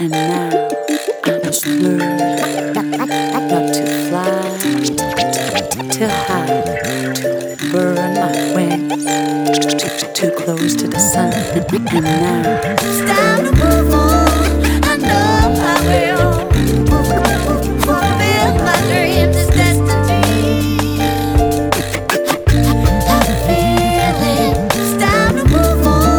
And now I must learn not to fly, to hide, to burn my wings, too close to the sun. And now it's time to move on.